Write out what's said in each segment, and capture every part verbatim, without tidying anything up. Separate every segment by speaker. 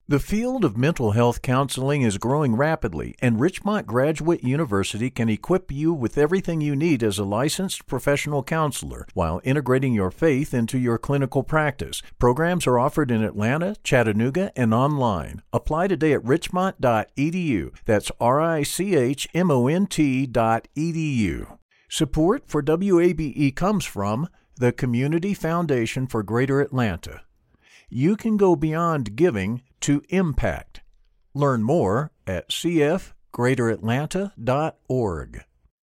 Speaker 1: The field of mental health counseling is growing rapidly, and Richmont Graduate University can equip you with everything you need as a licensed professional counselor while integrating your faith into your clinical practice. Programs are offered in Atlanta, Chattanooga, and online. Apply today at richmont dot e d u. That's R I C H M O N T dot E D U. Support for W A B E comes from the Community Foundation for Greater Atlanta. You can go beyond giving to impact. Learn more at c f greater atlanta dot org.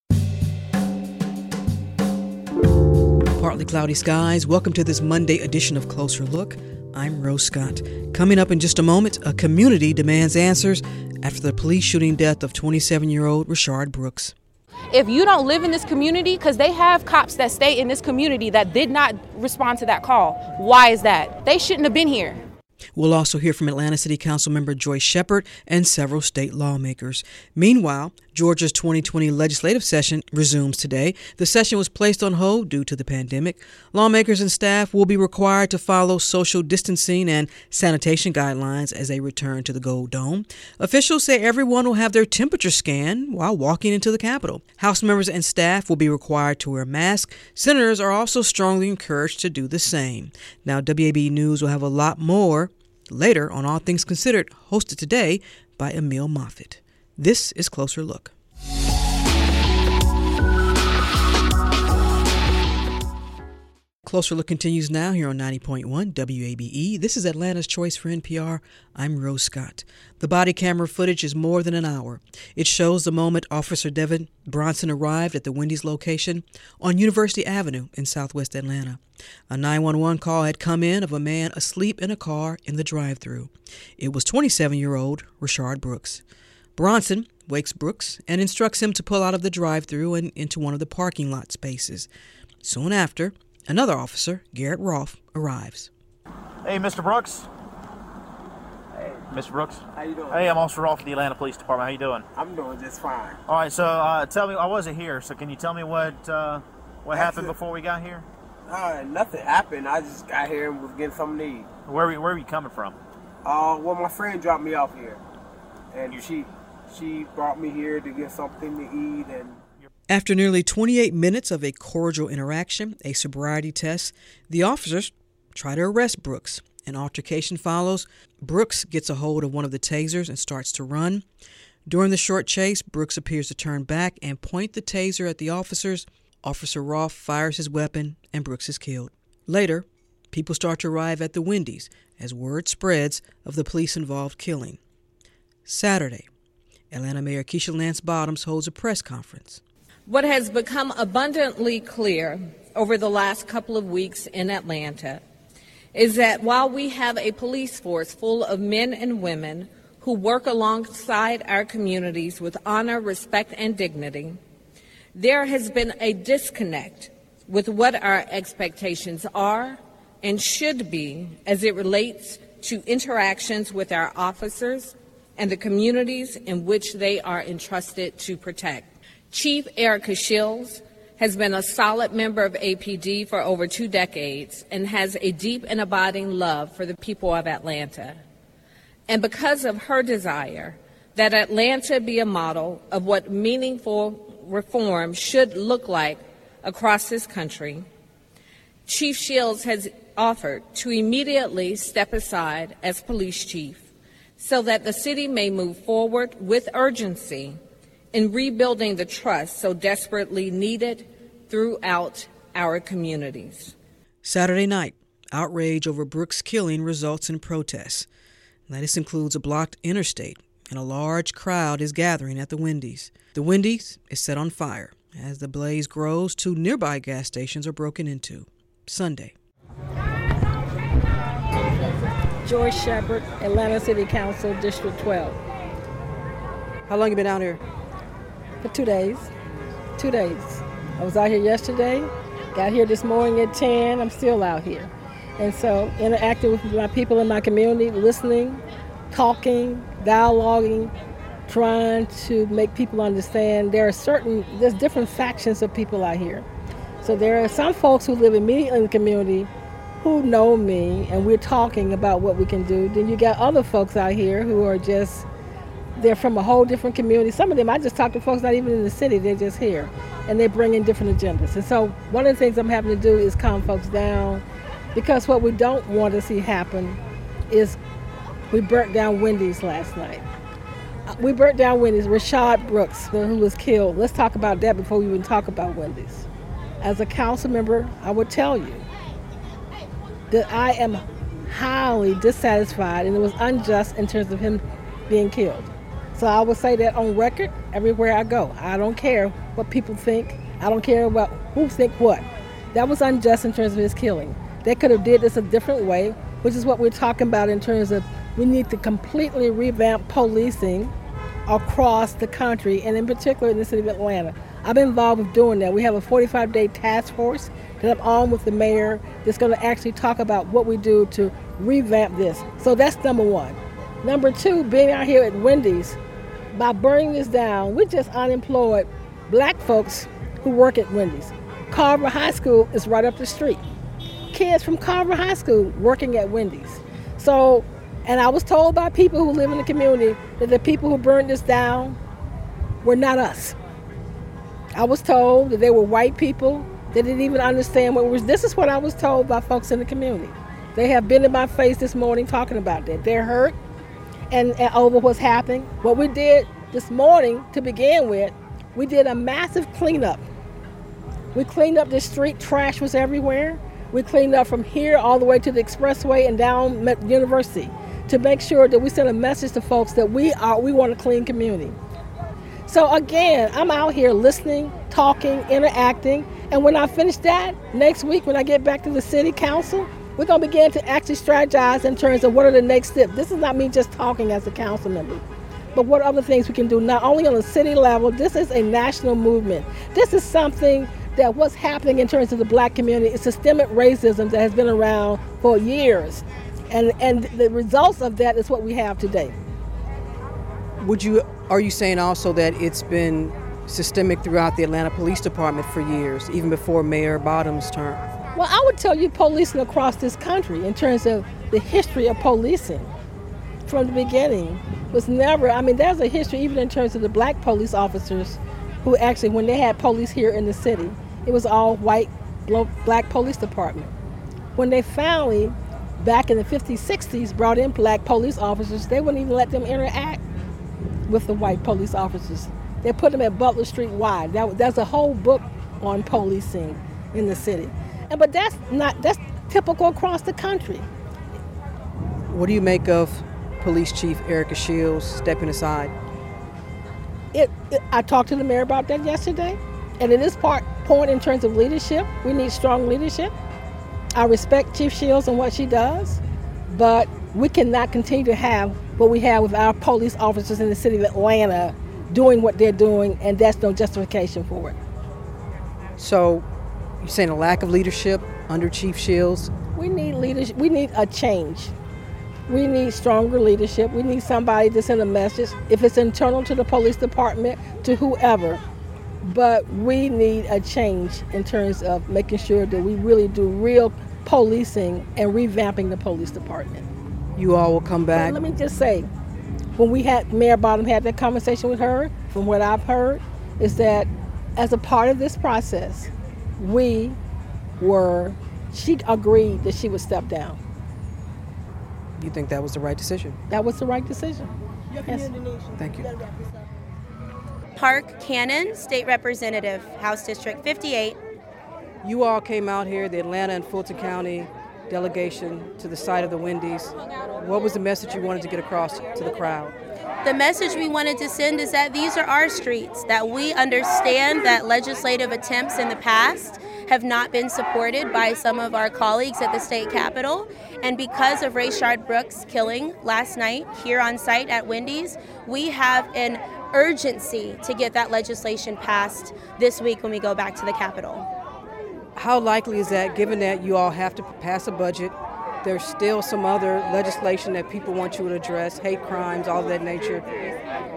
Speaker 2: Partly cloudy skies. Welcome to this Monday edition of Closer Look. I'm Rose Scott. Coming up in just a moment, a community demands answers after the police shooting death of twenty-seven-year-old Rayshard Brooks.
Speaker 3: If you don't live in this community, because they have cops that stay in this community that did not respond to that call, why is that? They shouldn't have been here.
Speaker 2: We'll also hear from Atlanta City Council member Joyce Shepard and several state lawmakers. Meanwhile, Georgia's twenty twenty legislative session resumes today. The session was placed on hold due to the pandemic. Lawmakers and staff will be required to follow social distancing and sanitation guidelines as they return to the Gold Dome. Officials say everyone will have their temperature scanned while walking into the Capitol. House members and staff will be required to wear masks. Senators are also strongly encouraged to do the same. Now, W A B E News will have a lot more later on All Things Considered, hosted today by Emil Moffitt. This is Closer Look. Closer Look continues now here on ninety point one W A B E. This is Atlanta's Choice for N P R. I'm Rose Scott. The body camera footage is more than an hour. It shows the moment Officer Devin Bronson arrived at the Wendy's location on University Avenue in southwest Atlanta. A nine one one call had come in of a man asleep in a car in the drive-thru. It was twenty-seven-year-old Rayshard Brooks. Bronson wakes Brooks and instructs him to pull out of the drive-thru and into one of the parking lot spaces. Soon after, another officer, Garrett Rolfe, arrives.
Speaker 4: Hey, Mister Brooks. Hey. Mister Brooks.
Speaker 5: How you doing?
Speaker 4: Hey, I'm Officer Rolfe of the Atlanta Police Department. How you doing?
Speaker 5: I'm doing just fine.
Speaker 4: All right, so uh, tell me, I wasn't here, so can you tell me what uh, what
Speaker 5: That's
Speaker 4: happened
Speaker 5: it.
Speaker 4: before we got here?
Speaker 5: Uh, nothing happened. I just got here and was getting something to eat.
Speaker 4: Where were, where were you coming from?
Speaker 5: Uh, well, my friend dropped me off here, and you... she she brought me here to get something to eat. And
Speaker 2: after nearly twenty-eight minutes of a cordial interaction, a sobriety test, the officers try to arrest Brooks. An altercation follows. Brooks gets a hold of one of the tasers and starts to run. During the short chase, Brooks appears to turn back and point the taser at the officers. Officer Rolfe fires his weapon, and Brooks is killed. Later, people start to arrive at the Wendy's as word spreads of the police-involved killing. Saturday, Atlanta Mayor Keisha Lance Bottoms holds a press conference.
Speaker 6: What has become abundantly clear over the last couple of weeks in Atlanta is that while we have a police force full of men and women who work alongside our communities with honor, respect, and dignity, there has been a disconnect with what our expectations are and should be as it relates to interactions with our officers and the communities in which they are entrusted to protect. Chief Erica Shields has been a solid member of A P D for over two decades and has a deep and abiding love for the people of Atlanta. And because of her desire that Atlanta be a model of what meaningful reform should look like across this country, Chief Shields has offered to immediately step aside as police chief so that the city may move forward with urgency in rebuilding the trust so desperately needed throughout our communities.
Speaker 2: Saturday night, outrage over Brooks' killing results in protests. Now, this includes a blocked interstate, and a large crowd is gathering at the Wendy's. The Wendy's is set on fire. As the blaze grows, two nearby gas stations are broken into. Sunday.
Speaker 7: Joyce Shepard, Atlanta City Council, District twelve.
Speaker 2: How long you been out here?
Speaker 7: For two days. Two days. I was out here yesterday, got here this morning at ten. I'm still out here. And so interacting with my people in my community, listening, talking, dialoguing, trying to make people understand there are certain, there's different factions of people out here. So there are some folks who live immediately in the community who know me and we're talking about what we can do. Then you got other folks out here who are just, they're from a whole different community. Some of them, I just talk to folks not even in the city, they're just here. And they bring in different agendas. And so one of the things I'm having to do is calm folks down, because what we don't want to see happen is we burnt down Wendy's last night. We burnt down Wendy's. Rayshard Brooks, who was killed. Let's talk about that before we even talk about Wendy's. As a council member, I would tell you that I am highly dissatisfied, and it was unjust in terms of him being killed. So I would say that on record everywhere I go. I don't care what people think. I don't care about who think what. That was unjust in terms of his killing. They could have did this a different way, which is what we're talking about in terms of we need to completely revamp policing across the country, and in particular in the city of Atlanta. I've been involved with doing that. We have a forty-five day task force that I'm on with the mayor that's going to actually talk about what we do to revamp this. So that's number one. Number two, being out here at Wendy's, by burning this down, we just unemployed black folks who work at Wendy's. Carver High School is right up the street. Kids from Carver High School working at Wendy's. So, and I was told by people who live in the community that the people who burned this down were not us. I was told that they were white people. They didn't even understand what was. This is what I was told by folks in the community. They have been in my face this morning talking about that. They're hurt and, and over what's happening. What we did this morning to begin with, we did a massive cleanup. We cleaned up the street. Trash was everywhere. We cleaned up from here all the way to the expressway and down University to make sure that we send a message to folks that we are we want a clean community. So again, I'm out here listening, talking, interacting, and when I finish that, next week when I get back to the city council, we're going to begin to actually strategize in terms of what are the next steps. This is not me just talking as a council member, but what other things we can do, not only on the city level. This is a national movement. This is something that what's happening in terms of the black community is systemic racism that has been around for years. And, and the results of that is what we have today.
Speaker 2: Would you, are you saying also that it's been systemic throughout the Atlanta Police Department for years, even before Mayor Bottoms' term?
Speaker 7: Well, I would tell you policing across this country in terms of the history of policing from the beginning was never, I mean, there's a history even in terms of the black police officers who actually, when they had police here in the city, it was all white, black police department. When they finally, back in the fifties, sixties, brought in black police officers, they wouldn't even let them interact with the white police officers. They put them at Butler Street wide. That, there's a whole book on policing in the city. And, but that's not, that's typical across the country.
Speaker 2: What do you make of Police Chief Erika Shields stepping aside?
Speaker 7: It, it, I talked to the mayor about that yesterday. And in this part, point in terms of leadership, we need strong leadership. I respect Chief Shields and what she does, but we cannot continue to have what we have with our police officers in the city of Atlanta doing what they're doing, and that's no justification for it.
Speaker 2: So you're saying a lack of leadership under Chief Shields?
Speaker 7: We need leadership. We need a change. We need stronger leadership. We need somebody to send a message, if it's internal to the police department, to whoever. But we need a change in terms of making sure that we really do real policing and revamping the police department.
Speaker 2: You all will come back.
Speaker 7: But let me just say, when we had Mayor Bottom had that conversation with her, from what I've heard, is that as a part of this process, we were, she agreed that she would step down.
Speaker 2: You think that was the right decision?
Speaker 7: That was the right decision. Yes.
Speaker 2: Thank you.
Speaker 8: Park Cannon, State Representative, House District fifty-eight.
Speaker 2: You all came out here, the Atlanta and Fulton County delegation, to the site of the Wendy's. What was the message you wanted to get across to the crowd?
Speaker 8: The message we wanted to send is that these are our streets, that we understand that legislative attempts in the past have not been supported by some of our colleagues at the state capitol. And because of Rayshard Brooks' killing last night here on site at Wendy's, we have an urgency to get that legislation passed this week when we go back to the Capitol.
Speaker 2: How likely is that, given that you all have to pass a budget, there's still some other legislation that people want you to address, hate crimes, all of that nature?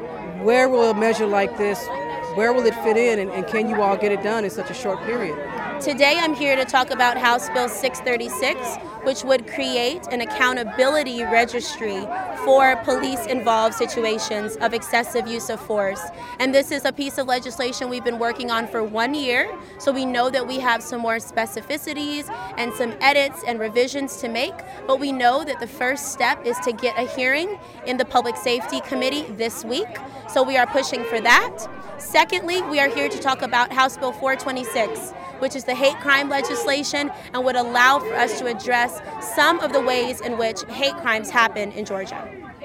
Speaker 2: Where will a measure like this, where will it fit in, and, and can you all get it done in such a short period?
Speaker 8: Today I'm here to talk about House Bill six thirty-six, which would create an accountability registry for police-involved situations of excessive use of force. And this is a piece of legislation we've been working on for one year, so we know that we have some more specificities and some edits and revisions to make, but we know that the first step is to get a hearing in the Public Safety Committee this week, so we are pushing for that. Secondly, we are here to talk about House Bill four twenty-six, which is the hate crime legislation and would allow for us to address some of the ways in which hate crimes happen in Georgia.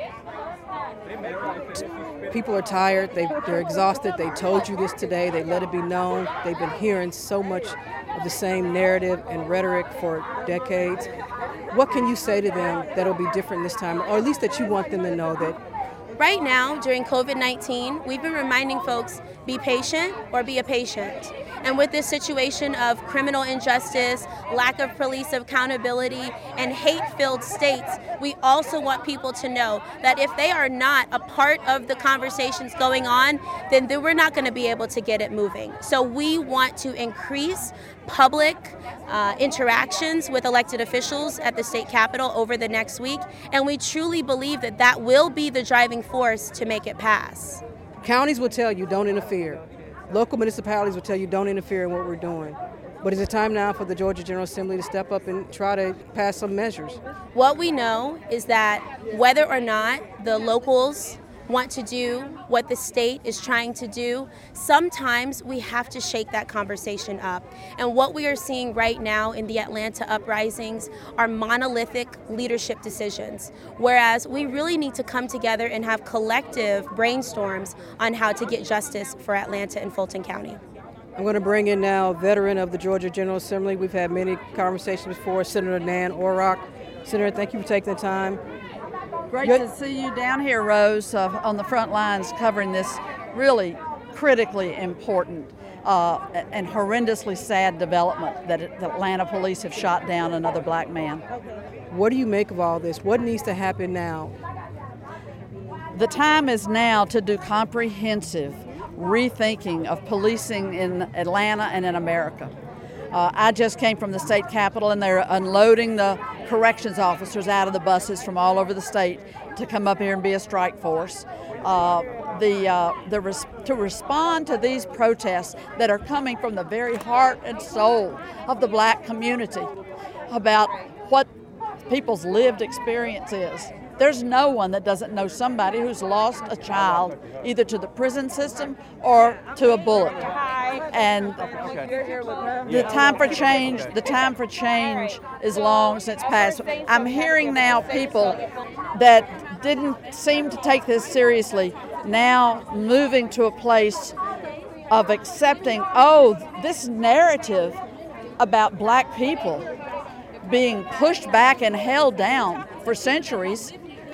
Speaker 2: People are tired, they, they're exhausted, they told you this today, they let it be known, they've been hearing so much of the same narrative and rhetoric for decades. What can you say to them that'll be different this time, or at least that you want them to know that?
Speaker 8: Right now, during COVID nineteen, we've been reminding folks, be patient or be a patient. And with this situation of criminal injustice, lack of police accountability, and hate-filled states, we also want people to know that if they are not a part of the conversations going on, then we're not going to be able to get it moving. So we want to increase public uh, interactions with elected officials at the state capitol over the next week, and we truly believe that that will be the driving force to make it pass.
Speaker 2: Counties will tell you don't interfere. Local municipalities will tell you don't interfere in what we're doing. But is it time now for the Georgia General Assembly to step up and try to pass some measures?
Speaker 8: What we know is that whether or not the locals want to do what the state is trying to do, sometimes we have to shake that conversation up. And what we are seeing right now in the Atlanta uprisings are monolithic leadership decisions, whereas we really need to come together and have collective brainstorms on how to get justice for Atlanta and Fulton County.
Speaker 2: I'm going to bring in now a veteran of the Georgia General Assembly. We've had many conversations before, Senator Nan Orrock. Senator, thank you for taking the time.
Speaker 9: Great to see you down here, Rose, uh, on the front lines covering this really critically important uh, and horrendously sad development that the Atlanta police have shot down another black man.
Speaker 2: What do you make of all this? What needs to happen now?
Speaker 9: The time is now to do comprehensive rethinking of policing in Atlanta and in America. Uh, I just came from the state capitol, and they're unloading the corrections officers out of the buses from all over the state to come up here and be a strike force. Uh, the uh, the res- to respond to these protests that are coming from the very heart and soul of the black community about what people's lived experience is. There's no one that doesn't know somebody who's lost a child either to the prison system or to a bullet. And the time for change, the time for change is long since past. I'm hearing now people that didn't seem to take this seriously now moving to a place of accepting, oh, this narrative about black people being pushed back and held down for centuries,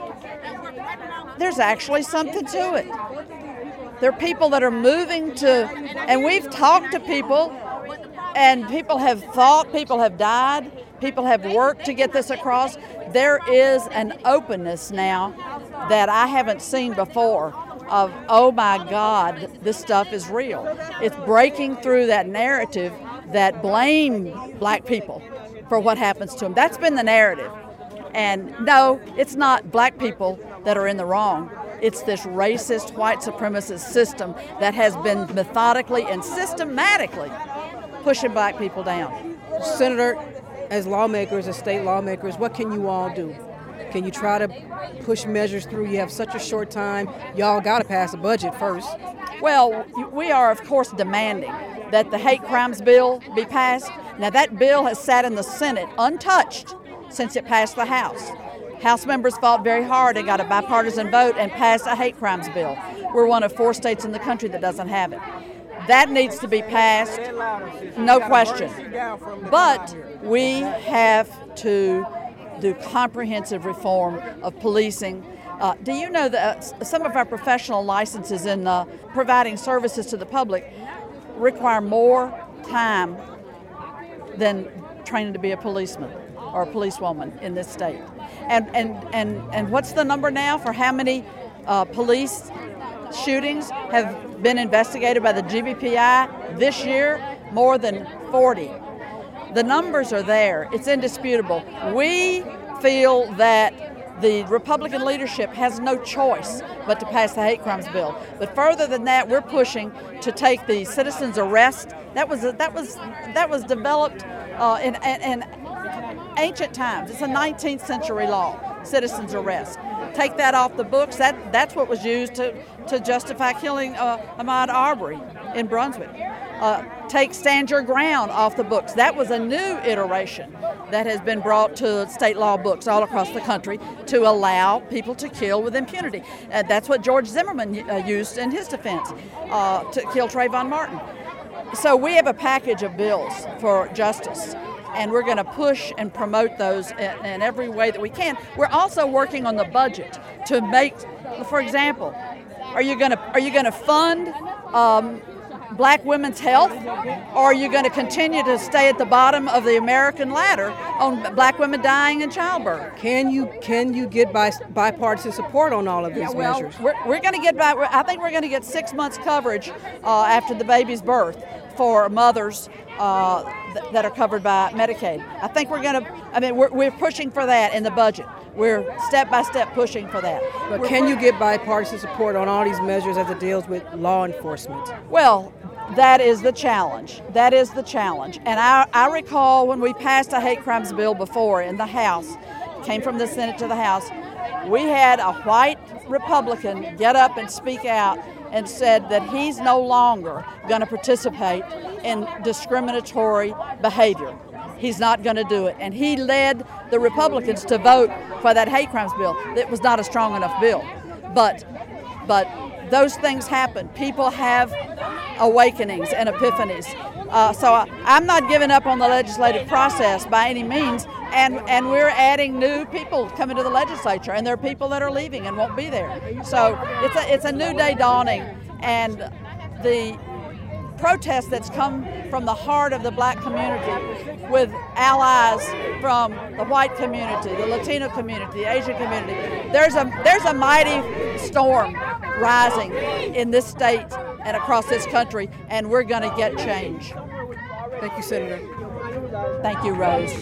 Speaker 9: there's actually something to it. There are people that are moving to, and we've talked to people, and people have thought, people have died, people have worked to get this across. There is an openness now that I haven't seen before of, oh my God, this stuff is real. It's breaking through that narrative that blame black people for what happens to them. That's been the narrative. And no, it's not black people that are in the wrong. It's this racist, white supremacist system that has been methodically and systematically pushing black people down.
Speaker 2: Senator, as lawmakers, as state lawmakers, what can you all do? Can you try to push measures through? You have such a short time. Y'all got to pass a budget first.
Speaker 9: Well, we are, of course, demanding that the hate crimes bill be passed. Now, that bill has sat in the Senate untouched since it passed the House. House members fought very hard and got a bipartisan vote and passed a hate crimes bill. We're one of four states in the country that doesn't have it. That needs to be passed, no question. But we have to do comprehensive reform of policing. Uh, do you know that uh, some of our professional licenses in uh, providing services to the public require more time than training to be a policeman or a policewoman in this state? And and and, and what's the number now for how many uh, police shootings have been investigated by the G B P I this year? More than forty. The numbers are there. It's indisputable. We feel that the Republican leadership has no choice but to pass the hate crimes bill. But further than that, we're pushing to take the citizens arrest. That was that was that was developed uh, in, in, in ancient times. It's a nineteenth century law, citizens arrest. Take that off the books. That that's what was used to to justify killing uh, Ahmaud Arbery in Brunswick. Uh, take Stand Your Ground off the books. That was a new iteration that has been brought to state law books all across the country to allow people to kill with impunity. Uh, that's what George Zimmerman uh, used in his defense uh, to kill Trayvon Martin. So we have a package of bills for justice, and we're going to push and promote those in, in every way that we can. We're also working on the budget to make, for example, are you going to are you going to fund um, black women's health, or are you going to continue to stay at the bottom of the American ladder on black women dying in childbirth?
Speaker 2: Can you can you get by, bipartisan support on all of these
Speaker 9: yeah, well,
Speaker 2: measures?
Speaker 9: We're, we're going to get by. I think we're going to get six months coverage uh, after the baby's birth for mothers uh, th- that are covered by Medicaid. I think we're going to. I mean, we're, we're pushing for that in the budget. We're step by step pushing for that.
Speaker 2: But
Speaker 9: we're
Speaker 2: can you get bipartisan support on all these measures as it deals with law enforcement?
Speaker 9: Well, that is the challenge. That is the challenge. And I, I recall when we passed a hate crimes bill before in the House, came from the Senate to the House, we had a white Republican get up and speak out and said that he's no longer going to participate in discriminatory behavior. He's not going to do it. And he led the Republicans to vote for that hate crimes bill. It was not a strong enough bill. But, but those things happen. People have awakenings and epiphanies. Uh, so I, I'm not giving up on the legislative process by any means. And, and we're adding new people coming to the legislature, and there are people that are leaving and won't be there. So it's a, it's a new day dawning, and the protest that's come from the heart of the black community with allies from the white community, the Latino community, the Asian community. There's a there's a mighty storm rising in this state and across this country, and we're going to get change.
Speaker 2: Thank you, Senator.
Speaker 9: Thank you, Rose.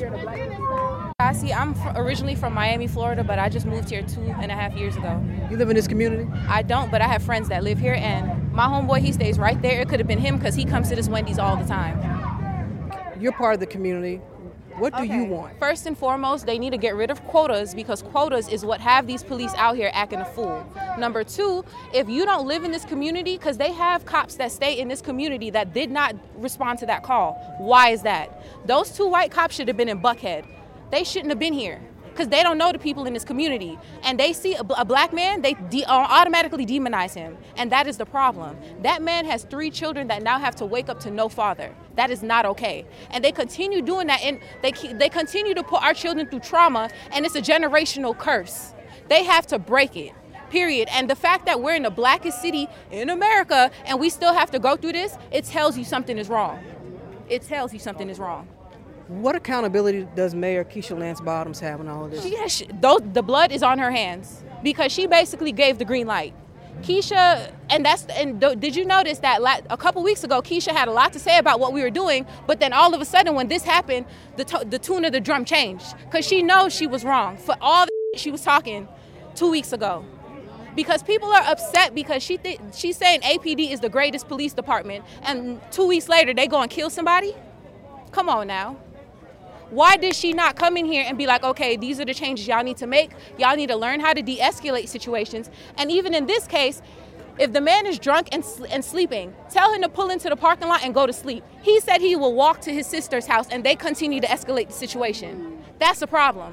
Speaker 3: I see. I'm originally from Miami, Florida, but I just moved here two and a half years ago.
Speaker 2: You live in this community?
Speaker 3: I don't, but I have friends that live here, and my homeboy, he stays right there. It could have been him because he comes to this Wendy's all the time.
Speaker 2: You're part of the community. What do
Speaker 3: okay.
Speaker 2: you want?
Speaker 3: First and foremost, they need to get rid of quotas, because quotas is what have these police out here acting a fool. Number two, if you don't live in this community, because they have cops that stay in this community that did not respond to that call. Why is that? Those two white cops should have been in Buckhead. They shouldn't have been here because they don't know the people in this community. And they see a, a black man, they de- automatically demonize him. And that is the problem. That man has three children that now have to wake up to no father. That is not okay. And they continue doing that, and they they continue to put our children through trauma, and it's a generational curse. They have to break it, period. And the fact that we're in the blackest city in America and we still have to go through this, it tells you something is wrong. It tells you something is wrong.
Speaker 2: What accountability does Mayor Keisha Lance Bottoms have in all of this?
Speaker 3: She has, she, those, the blood is on her hands because she basically gave the green light. Keisha, and that's and th- did you notice that la- a couple weeks ago, Keisha had a lot to say about what we were doing, but then all of a sudden when this happened, the, to- the tune of the drum changed because she knows she was wrong for all the she was talking two weeks ago. Because people are upset because she th- she's saying A P D is the greatest police department, and two weeks later they go and kill somebody? Come on now. Why did she not come in here and be like, okay, these are the changes y'all need to make. Y'all need to learn how to de-escalate situations. And even in this case, if the man is drunk and, sl- and sleeping, tell him to pull into the parking lot and go to sleep. He said he will walk to his sister's house, and they continue to escalate the situation. That's the problem.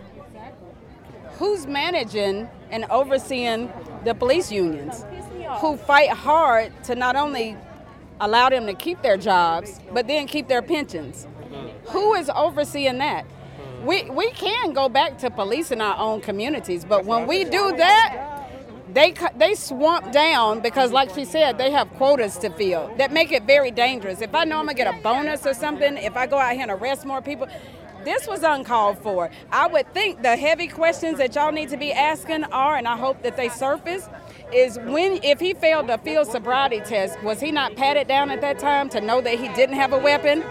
Speaker 10: Who's managing and overseeing the police unions who fight hard to not only allow them to keep their jobs, but then keep their pensions? Who is overseeing that? We we can go back to policing our own communities, but when we do that, they they swamp down because, like she said, they have quotas to fill that make it very dangerous. If I know I'm gonna get a bonus or something, if I go out here and arrest more people, this was uncalled for. I would think the heavy questions that y'all need to be asking are, and I hope that they surface, is when, if he failed a field sobriety test, was he not patted down at that time to know that he didn't have a weapon?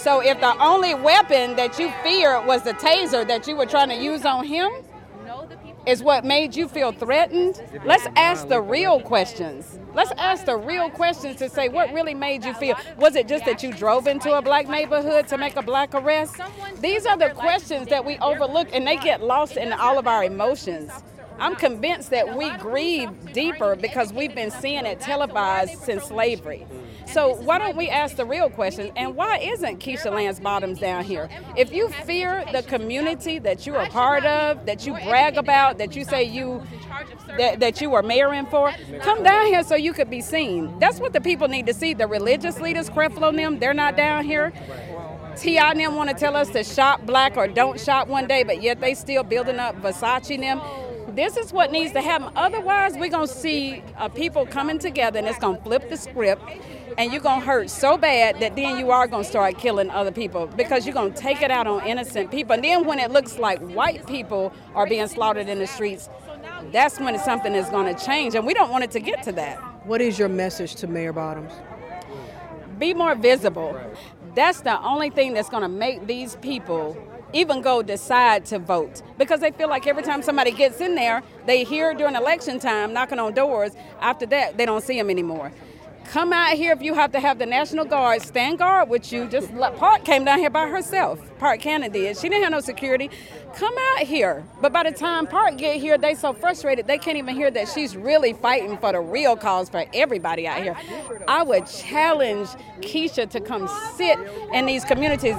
Speaker 10: So if the only weapon that you feared was the taser that you were trying to use on him is what made you feel threatened, let's ask the real questions. Let's ask the real questions to say what really made you feel. Was it just that you drove into a black neighborhood to make a black arrest? These are the questions that we overlook, and they get lost in all of our emotions. I'm convinced that we grieve deeper because we've been seeing it televised since slavery. So why don't we ask the real questions? And why isn't Keisha Lance Bottoms down here? If you fear the community that you're a part of, that you brag about, that you say you that, that you are mayoring for, come down here so you could be seen. That's what the people need to see. The religious leaders, Creflo and them, they're not down here. T I and them want to tell us to shop black or don't shop one day, but yet they still building up Versace and them. This is what needs to happen. Otherwise, we're going to see uh, people coming together, and it's going to flip the script, and you're going to hurt so bad that then you are going to start killing other people because you're going to take it out on innocent people. And then when it looks like white people are being slaughtered in the streets, that's when something is going to change, and we don't want it to get to that.
Speaker 2: What is your message to Mayor Bottoms?
Speaker 10: Be more visible. That's the only thing that's going to make these people even go decide to vote, because they feel like every time somebody gets in there, they hear during election time knocking on doors. After that, they don't see them anymore. Come out here if you have to have the National Guard stand guard with you. Just let, Park came down here by herself. Park Cannon did. She didn't have no security. Come out here. But by the time Park get here, they so frustrated they can't even hear that she's really fighting for the real cause for everybody out here. I would challenge Keisha to come sit in these communities.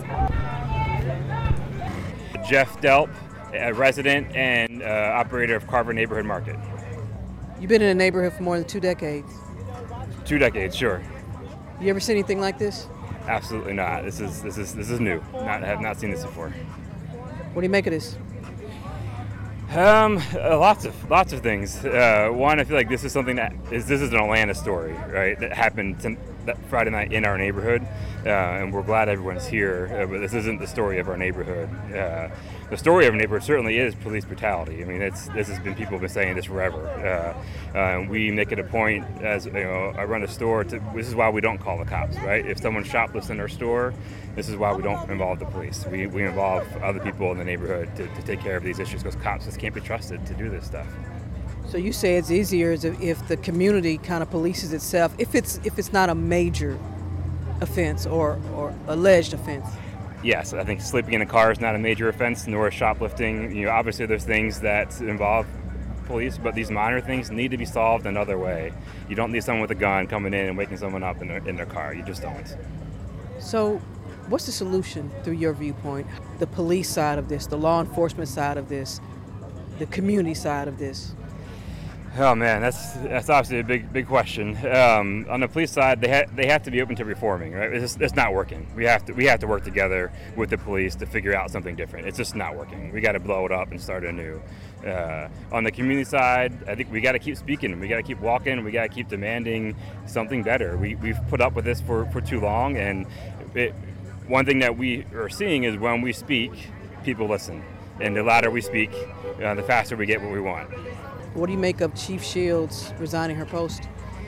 Speaker 11: Jeff Delp, a resident and uh, operator of Carver Neighborhood Market.
Speaker 2: You've been in a neighborhood for more than two decades.
Speaker 11: Two decades, sure.
Speaker 2: You ever seen anything like this?
Speaker 11: Absolutely not. This is this is this is new. Not I have not seen this before.
Speaker 2: What do you make of this?
Speaker 11: Um, uh, lots of lots of things. Uh, one, I feel like this is something that is this is an Atlanta story, right? That happened to, that Friday night in our neighborhood, uh, and we're glad everyone's here. Uh, but this isn't the story of our neighborhood. Uh, the story of our neighborhood certainly is police brutality. I mean, it's this has been people have been saying this forever. Uh, uh, we make it a point, as you know, I run a store. To, this is why we don't call the cops, right? If someone shoplifts in our store, this is why we don't involve the police. We we involve other people in the neighborhood to, to take care of these issues because cops just can't be trusted to do this stuff.
Speaker 2: So you say it's easier if, if the community kind of polices itself, if it's if it's not a major offense or, or alleged offense.
Speaker 11: Yes, I think sleeping in a car is not a major offense, nor is shoplifting. You know, obviously there's things that involve police, but these minor things need to be solved another way. You don't need someone with a gun coming in and waking someone up in their, in their car. You just don't.
Speaker 2: So what's the solution through your viewpoint? The police side of this, the law enforcement side of this, the community side of this?
Speaker 11: Oh man, that's that's obviously a big big question. Um, on the police side, they ha- they have to be open to reforming, right? It's, just, it's not working. We have to we have to work together with the police to figure out something different. It's just not working. We got to blow it up and start anew. Uh, on the community side, I think we got to keep speaking. We got to keep walking. We got to keep demanding something better. We we've put up with this for, for too long, and it, one thing that we are seeing is when we speak, people listen, and the louder we speak, uh, the faster we get what we want.
Speaker 2: What do you make of Chief Shields resigning her post?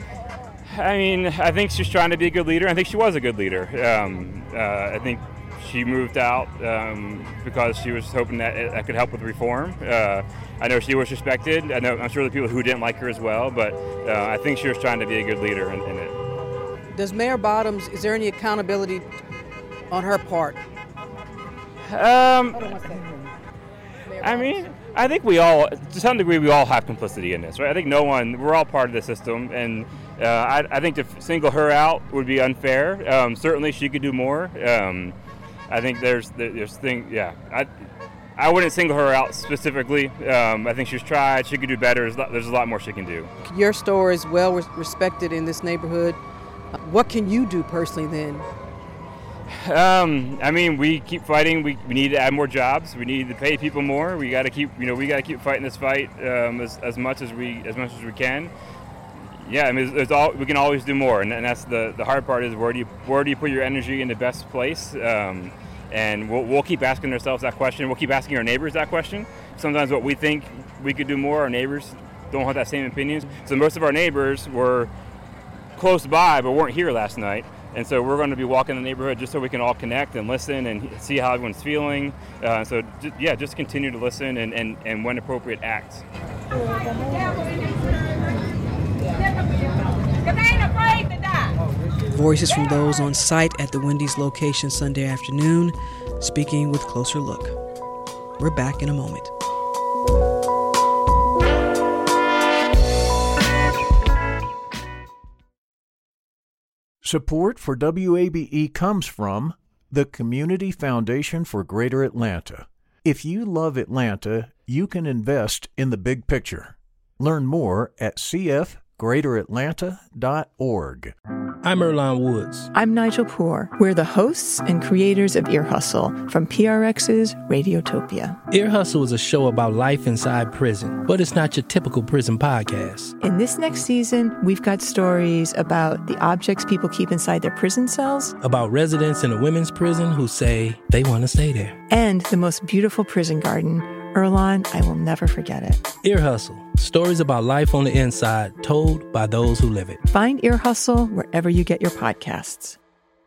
Speaker 11: I mean, I think she's trying to be a good leader. I think she was a good leader. Um, uh, I think she moved out um, because she was hoping that it, that could help with reform. Uh, I know she was respected. I know I'm sure the people who didn't like her as well, but uh, I think she was trying to be a good leader in, in it.
Speaker 2: Does Mayor Bottoms, is there any accountability on her part?
Speaker 11: Um, I mean, I think we all, to some degree, we all have complicity in this, right? I think no one, we're all part of the system, and uh, I, I think to single her out would be unfair. Um, certainly, she could do more. Um, I think there's, there's thing, yeah. I, I wouldn't single her out specifically. Um, I think she's tried. She could do better. There's a, lot, there's a lot more she can do.
Speaker 2: Your store is well respected in this neighborhood. What can you do personally then?
Speaker 11: Um, I mean, we keep fighting. We, we need to add more jobs. We need to pay people more. We got to keep, you know, we got to keep fighting this fight um, as, as much as we as much as we can. Yeah, I mean, there's, there's all we can always do more, and, and that's the, the hard part is where do you where do you put your energy in the best place? Um, and we'll we'll keep asking ourselves that question. We'll keep asking our neighbors that question. Sometimes what we think we could do more, our neighbors don't have that same opinion. So most of our neighbors were close by but weren't here last night. And so we're going to be walking the neighborhood just so we can all connect and listen and see how everyone's feeling. Uh, so, just, yeah, just continue to listen and, and, and when appropriate, act.
Speaker 2: Voices from those on site at the Wendy's location Sunday afternoon, speaking with Closer Look. We're back in a moment.
Speaker 1: Support for W A B E comes from the Community Foundation for Greater Atlanta. If you love Atlanta, you can invest in the big picture. Learn more at c f greater atlanta dot org.
Speaker 12: I'm Earlonne Woods.
Speaker 13: I'm Nigel Poor. We're the hosts and creators of Ear Hustle from P R X's Radiotopia.
Speaker 12: Ear Hustle is a show about life inside prison, but it's not your typical prison podcast.
Speaker 13: In this next season, we've got stories about the objects people keep inside their prison cells,
Speaker 12: about residents in a women's prison who say they want to stay there,
Speaker 13: and the most beautiful prison garden. Earlonne, I will never forget it.
Speaker 12: Ear Hustle. Stories about life on the inside, told by those who live it.
Speaker 13: Find Ear Hustle wherever you get your podcasts.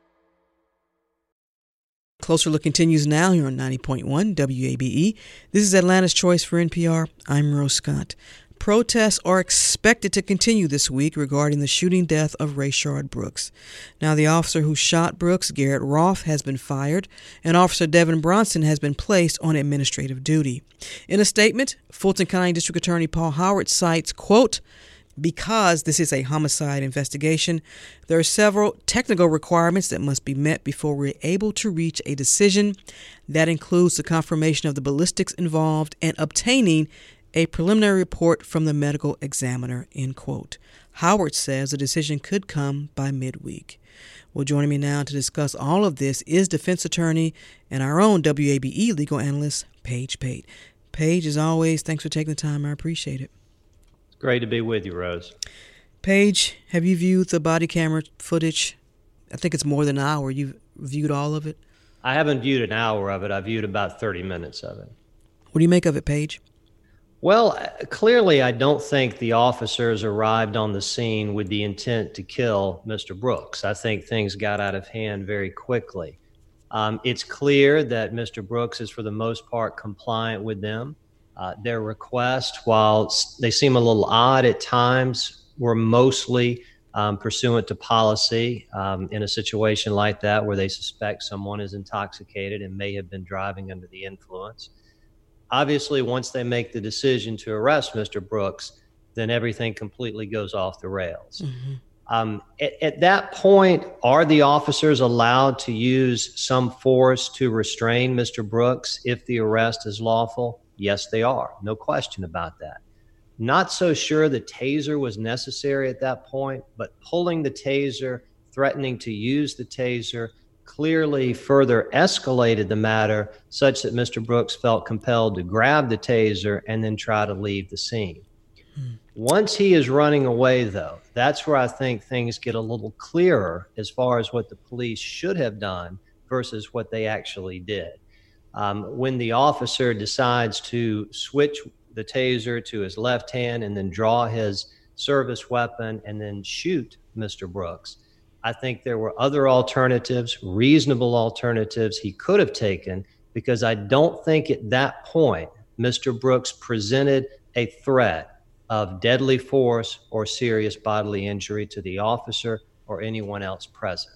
Speaker 2: Closer Look continues now here on ninety point one W A B E. This is Atlanta's Choice for N P R. I'm Rose Scott. Protests are expected to continue this week regarding the shooting death of Rayshard Brooks. Now, the officer who shot Brooks, Garrett Roth, has been fired, and Officer Devin Bronson has been placed on administrative duty. In a statement, Fulton County District Attorney Paul Howard cites, quote, "Because this is a homicide investigation, there are several technical requirements that must be met before we're able to reach a decision. That includes the confirmation of the ballistics involved and obtaining a preliminary report from the medical examiner," end quote. Howard says the decision could come by midweek. Well, joining me now to discuss all of this is defense attorney and our own W A B E legal analyst, Paige Pate. Paige, as always, thanks for taking the time. I appreciate it.
Speaker 14: It's great to be with you, Rose.
Speaker 2: Paige, have you viewed the body camera footage? I think it's more than an hour. You've viewed all of it?
Speaker 14: I haven't viewed an hour of it. I viewed about thirty minutes of it.
Speaker 2: What do you make of it, Paige?
Speaker 14: Well, clearly, I don't think the officers arrived on the scene with the intent to kill Mister Brooks. I think things got out of hand very quickly. Um, it's clear that Mister Brooks is, for the most part, compliant with them. Uh, their requests, while they seem a little odd at times, were mostly um, pursuant to policy um, in a situation like that where they suspect someone is intoxicated and may have been driving under the influence. Obviously, once they make the decision to arrest Mister Brooks, then everything completely goes off the rails. Mm-hmm. Um, at, at that point, are the officers allowed to use some force to restrain Mister Brooks if the arrest is lawful? Yes, they are. No question about that. Not so sure the taser was necessary at that point, but pulling the taser, threatening to use the taser, clearly further escalated the matter such that Mister Brooks felt compelled to grab the taser and then try to leave the scene. Hmm. Once he is running away, though, that's where I think things get a little clearer as far as what the police should have done versus what they actually did. Um, when the officer decides to switch the taser to his left hand and then draw his service weapon and then shoot Mister Brooks, I think there were other alternatives, reasonable alternatives he could have taken, because I don't think at that point Mister Brooks presented a threat of deadly force or serious bodily injury to the officer or anyone else present.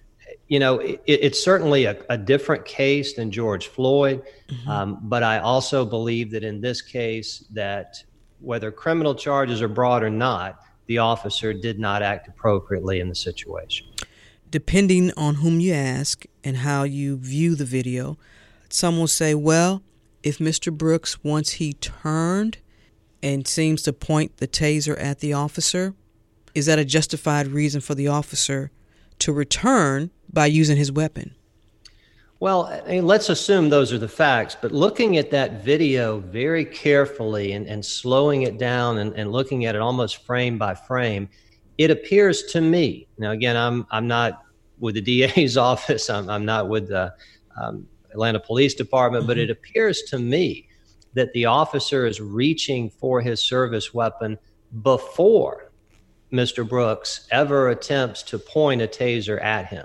Speaker 14: You know, it, it's certainly a, a different case than George Floyd, mm-hmm. um, but I also believe that in this case that whether criminal charges are brought or not, the officer did not act appropriately in the situation.
Speaker 2: Depending on whom you ask and how you view the video, some will say, well, if Mister Brooks, once he turned and seems to point the taser at the officer, is that a justified reason for the officer to return by using his weapon?
Speaker 14: Well, I mean, let's assume those are the facts, but looking at that video very carefully and, and slowing it down and, and looking at it almost frame by frame, it appears to me, now again, I'm I'm not with the D A's office, I'm, I'm not with the um, Atlanta Police Department, mm-hmm. but it appears to me that the officer is reaching for his service weapon before Mister Brooks ever attempts to point a taser at him.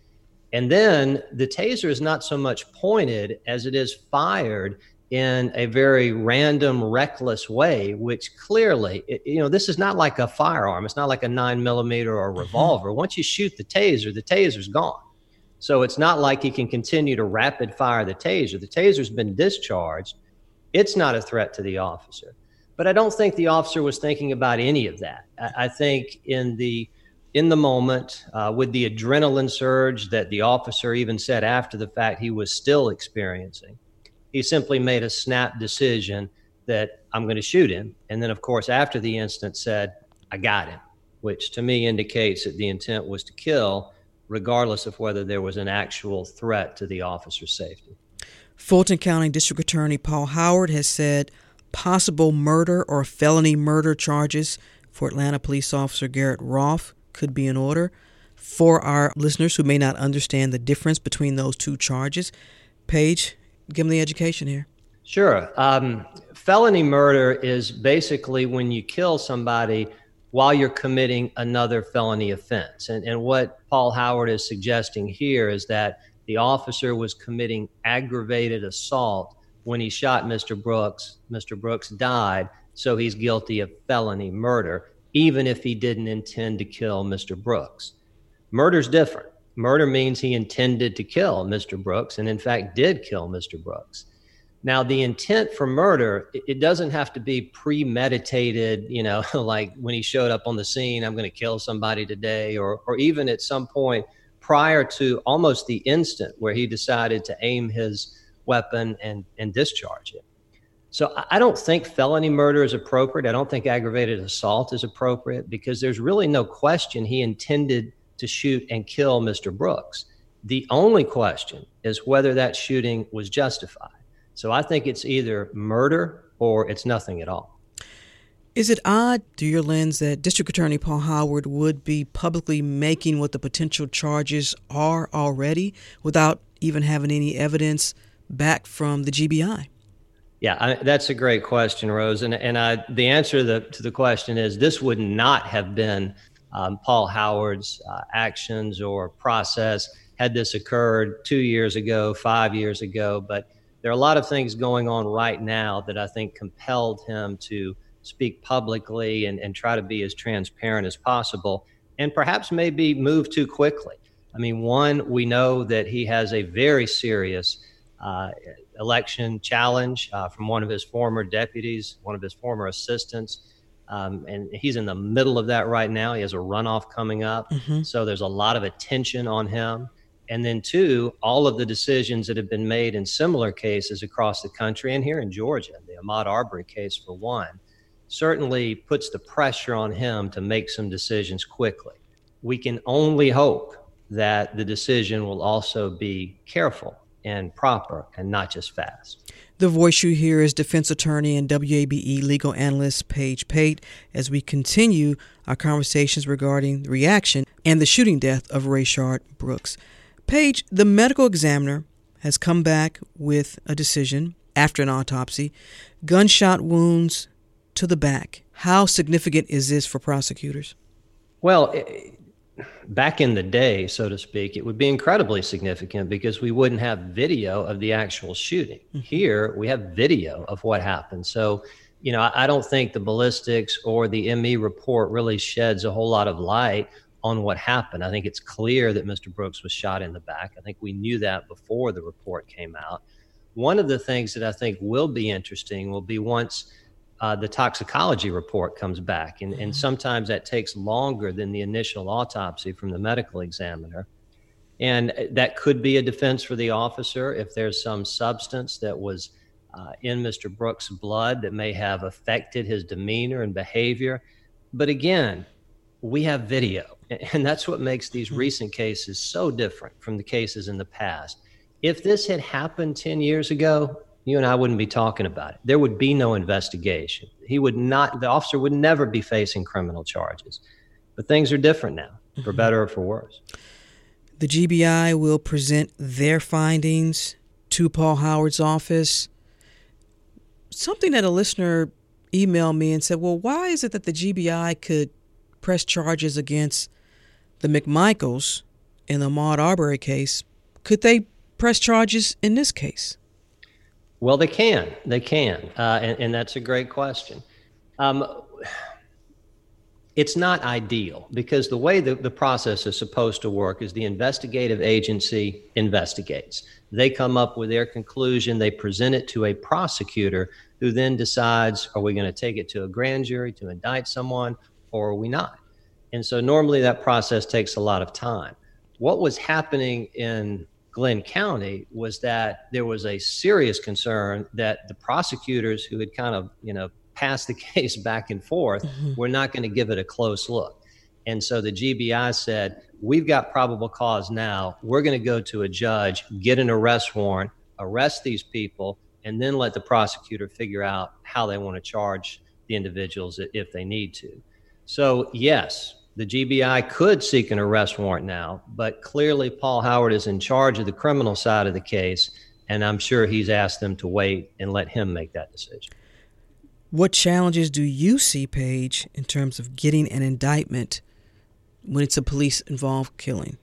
Speaker 14: And then the taser is not so much pointed as it is fired in a very random, reckless way, which clearly, you know, this is not like a firearm. It's not like a nine millimeter or a revolver. Once you shoot the taser, the taser's gone. So it's not like he can continue to rapid fire the taser. The taser's been discharged. It's not a threat to the officer. But I don't think the officer was thinking about any of that. I, I think in the in the moment, uh, with the adrenaline surge that the officer even said after the fact he was still experiencing, he simply made a snap decision that I'm going to shoot him. And then, of course, after the incident said, I got him, which to me indicates that the intent was to kill, regardless of whether there was an actual threat to the officer's safety.
Speaker 2: Fulton County District Attorney Paul Howard has said possible murder or felony murder charges for Atlanta police officer Garrett Rolfe could be in order. For our listeners who may not understand the difference between those two charges, Paige, give them the education here.
Speaker 14: Sure. Um, felony murder is basically when you kill somebody while you're committing another felony offense. And, and what Paul Howard is suggesting here is that the officer was committing aggravated assault when he shot Mister Brooks. Mister Brooks died, so he's guilty of felony murder, even if he didn't intend to kill Mister Brooks. Murder's different. Murder means he intended to kill Mister Brooks and, in fact, did kill Mister Brooks. Now, the intent for murder, it doesn't have to be premeditated, you know, like when he showed up on the scene, I'm going to kill somebody today, or, or even at some point prior to almost the instant where he decided to aim his weapon and, and discharge it. So I don't think felony murder is appropriate. I don't think aggravated assault is appropriate because there's really no question he intended to shoot and kill Mister Brooks. The only question is whether that shooting was justified. So I think it's either murder or it's nothing at all.
Speaker 2: Is it odd, through your lens, that District Attorney Paul Howard would be publicly making what the potential charges are already without even having any evidence back from the G B I?
Speaker 14: Yeah, I, that's a great question, Rose. And, and I, the answer to the, to the question is this would not have been um, Paul Howard's uh, actions or process had this occurred two years ago, five years ago. But there are a lot of things going on right now that I think compelled him to speak publicly and, and try to be as transparent as possible, and perhaps maybe move too quickly. I mean, one, we know that he has a very serious uh, election challenge uh, from one of his former deputies, one of his former assistants, um, and he's in the middle of that right now. He has a runoff coming up, mm-hmm. so there's a lot of attention on him. And then two, all of the decisions that have been made in similar cases across the country and here in Georgia, the Ahmaud Arbery case for one, certainly puts the pressure on him to make some decisions quickly. We can only hope that the decision will also be careful and proper and not just fast.
Speaker 2: The voice you hear is defense attorney and W A B E legal analyst Paige Pate as we continue our conversations regarding the reaction and the shooting death of Rayshard Brooks. Paige, the medical examiner has come back with a decision after an autopsy, gunshot wounds to the back. How significant is this for prosecutors?
Speaker 14: Well, it, back in the day, so to speak, it would be incredibly significant because we wouldn't have video of the actual shooting. Mm-hmm. Here, we have video of what happened. So, you know, I, I don't think the ballistics or the M E report really sheds a whole lot of light on what happened. I think it's clear that Mister Brooks was shot in the back. I think we knew that before the report came out. One of the things that I think will be interesting will be once uh, the toxicology report comes back. And, and sometimes that takes longer than the initial autopsy from the medical examiner. And that could be a defense for the officer if there's some substance that was uh, in Mister Brooks' blood that may have affected his demeanor and behavior. But again, we have video. And that's what makes these recent cases so different from the cases in the past. If this had happened ten years ago, you and I wouldn't be talking about it. There would be no investigation. He would not, the officer would never be facing criminal charges. But things are different now, for better or for worse.
Speaker 2: The G B I will present their findings to Paul Howard's office. Something that a listener emailed me and said, well, why is it that the G B I could pressed charges against the McMichaels in the Ahmaud Arbery case. Could they press charges in this case?
Speaker 14: Well, they can. They can. Uh, and, and that's a great question. Um, it's not ideal because the way the, the process is supposed to work is the investigative agency investigates. They come up with their conclusion. They present it to a prosecutor who then decides, are we going to take it to a grand jury to indict someone or are we not? And so normally that process takes a lot of time. What was happening in Glenn County was that there was a serious concern that the prosecutors who had kind of, you know, passed the case back and forth mm-hmm. were not going to give it a close look. And so the G B I said, we've got probable cause now. We're going to go to a judge, get an arrest warrant, arrest these people, and then let the prosecutor figure out how they want to charge the individuals if they need to. So yes, the G B I could seek an arrest warrant now, but clearly Paul Howard is in charge of the criminal side of the case, and I'm sure he's asked them to wait and let him make that decision.
Speaker 2: What challenges do you see, Paige, in terms of getting an indictment when it's a police-involved killing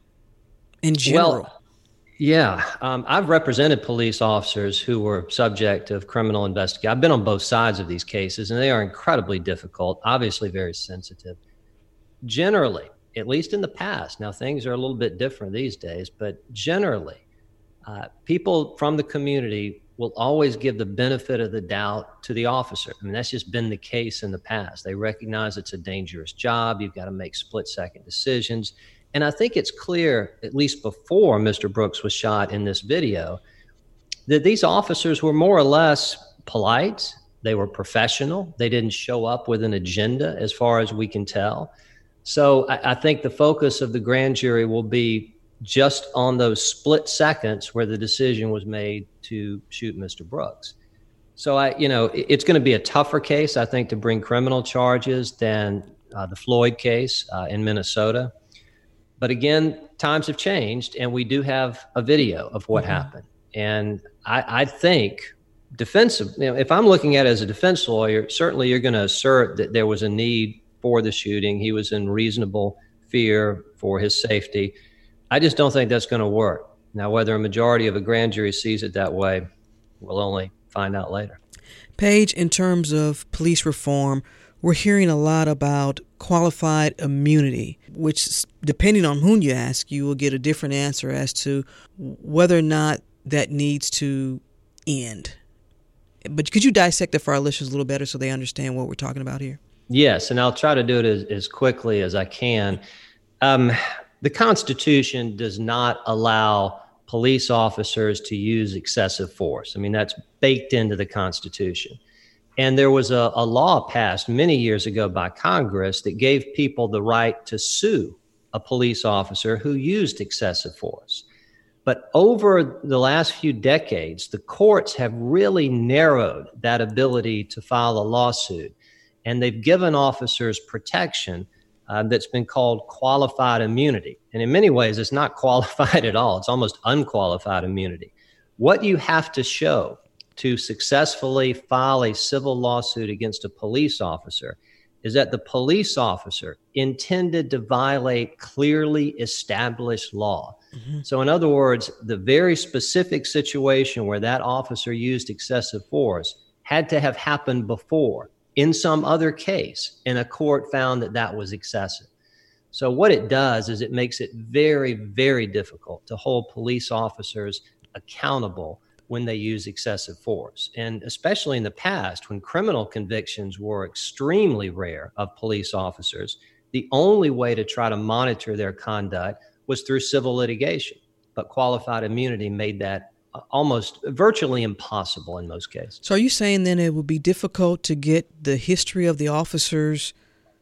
Speaker 2: in general?
Speaker 14: Well, yeah, um, I've represented police officers who were subject of criminal investigation. I've been on both sides of these cases, and they are incredibly difficult, obviously very sensitive. Generally, at least in the past, now things are a little bit different these days, but generally, uh, people from the community will always give the benefit of the doubt to the officer. I mean, that's just been the case in the past. They recognize it's a dangerous job. You've got to make split-second decisions. And I think it's clear, at least before Mister Brooks was shot in this video, that these officers were more or less polite. They were professional. They didn't show up with an agenda, as far as we can tell. So I, I think the focus of the grand jury will be just on those split seconds where the decision was made to shoot Mister Brooks. So I, you know, it, it's going to be a tougher case, I think, to bring criminal charges than uh, the Floyd case uh, in Minnesota. But again, times have changed, and we do have a video of what mm-hmm. happened. And I, I think defensive, you know, if I'm looking at it as a defense lawyer, certainly you're going to assert that there was a need for the shooting. He was in reasonable fear for his safety. I just don't think that's going to work. Now, whether a majority of a grand jury sees it that way, we'll only find out later.
Speaker 2: Paige, in terms of police reform, we're hearing a lot about qualified immunity, which, depending on whom you ask, you will get a different answer as to whether or not that needs to end. But could you dissect it for our listeners a little better so they understand what we're talking about here?
Speaker 14: Yes, and I'll try to do it as, as quickly as I can. Um, the Constitution does not allow police officers to use excessive force. I mean, that's baked into the Constitution. And there was a, a law passed many years ago by Congress that gave people the right to sue a police officer who used excessive force. But over the last few decades, the courts have really narrowed that ability to file a lawsuit. And they've given officers protection uh, that's been called qualified immunity. And in many ways, it's not qualified at all. It's almost unqualified immunity. What you have to show to successfully file a civil lawsuit against a police officer is that the police officer intended to violate clearly established law. Mm-hmm. So in other words, the very specific situation where that officer used excessive force had to have happened before in some other case, and a court found that that was excessive. So what it does is it makes it very, very difficult to hold police officers accountable when they use excessive force. And especially in the past, when criminal convictions were extremely rare of police officers, the only way to try to monitor their conduct was through civil litigation. But qualified immunity made that almost virtually impossible in most cases.
Speaker 2: So are you saying then it would be difficult to get the history of the officer's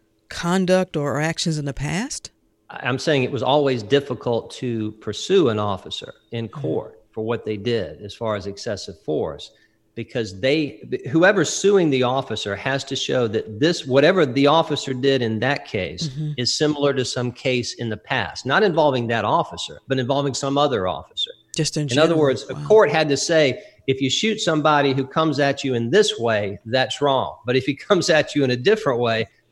Speaker 2: conduct or actions in the past?
Speaker 14: I'm saying it was always difficult to pursue an officer in court mm-hmm. for what they did as far as excessive force, because they, whoever's suing the officer has to show that this, whatever the officer did in that case mm-hmm. is similar to some case in the past, not involving that officer, but involving some other officer.
Speaker 2: Just in,
Speaker 14: in other words, wow. a court had to say, if you shoot somebody who comes at you in this way, that's wrong. But if he comes at you in a different way,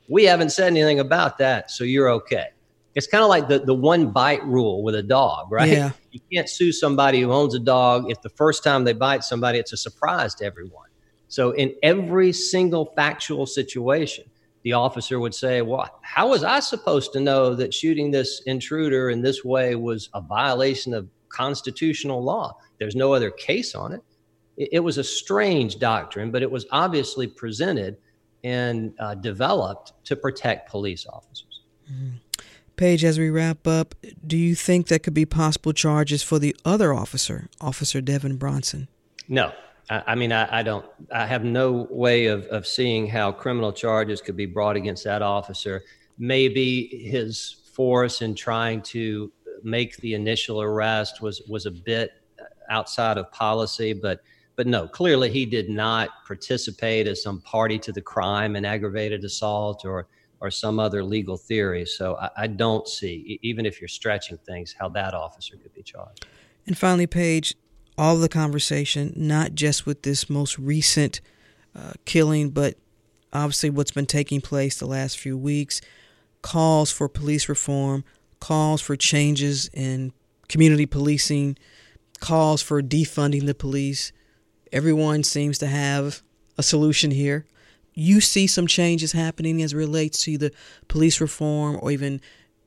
Speaker 14: We haven't said anything about that, so you're okay. It's kind of like the, the one bite rule with a dog, right?
Speaker 2: Yeah.
Speaker 14: You can't sue somebody who owns a dog if the first time they bite somebody, it's a surprise to everyone. So in every single factual situation, the officer would say, well, how was I supposed to know that shooting this intruder in this way was a violation of constitutional law? There's no other case on it. It, it was a strange doctrine, but it was obviously presented and uh, developed to protect police officers.
Speaker 2: Mm-hmm. Paige, as we wrap up, do you think there could be possible charges for the other officer, Officer Devin Bronson?
Speaker 14: No. I, I mean, I, I don't, I have no way of, of seeing how criminal charges could be brought against that officer. Maybe his force in trying to make the initial arrest was, was a bit outside of policy, but But no, clearly he did not participate as some party to the crime, an aggravated assault or or some other legal theory. So I, I don't see, even if you're stretching things, how that officer could be charged.
Speaker 2: And finally, Paige, all of the conversation, not just with this most recent uh, killing, but obviously what's been taking place the last few weeks, calls for police reform, calls for changes in community policing, calls for defunding the police. Everyone seems to have a solution here. You see some changes happening as it relates to the police reform or even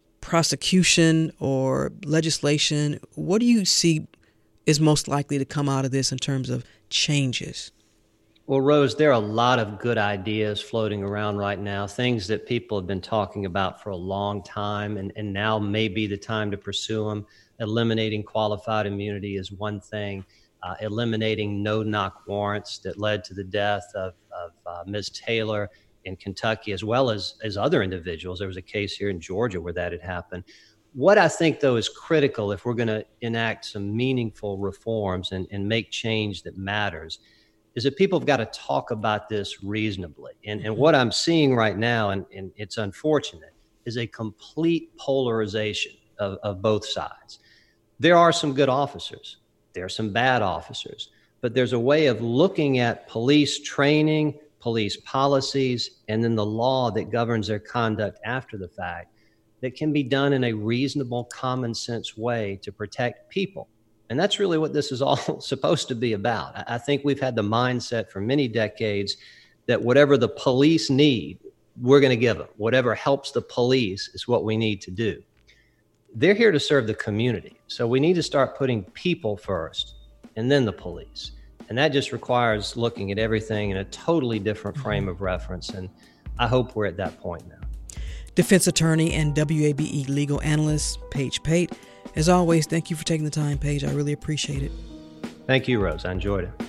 Speaker 2: prosecution or legislation. What do you see is most likely to come out of this in terms of changes?
Speaker 14: Well, Rose, there are a lot of good ideas floating around right now, things that people have been talking about for a long time, and, and now may be the time to pursue them. Eliminating qualified immunity is one thing. Uh, eliminating no-knock warrants that led to the death of, of uh, Miz Taylor in Kentucky, as well as, as other individuals. There was a case here in Georgia where that had happened. What I think, though, is critical if we're going to enact some meaningful reforms and, and make change that matters is that people have got to talk about this reasonably. And, and what I'm seeing right now, and, and it's unfortunate, is a complete polarization of, of both sides. There are some good officers. There are some bad officers, but there's a way of looking at police training, police policies, and then the law that governs their conduct after the fact that can be done in a reasonable, common sense way to protect people. And that's really what this is all supposed to be about. I think we've had the mindset for many decades that whatever the police need, we're going to give them. Whatever helps the police is what we need to do. They're here to serve the community. So we need to start putting people first and then the police. And that just requires looking at everything in a totally different frame of reference. And I hope we're at that point now.
Speaker 2: Defense attorney and W A B E legal analyst, Paige Pate. As always, thank you for taking the time, Paige. I really appreciate it.
Speaker 14: Thank you, Rose. I enjoyed it.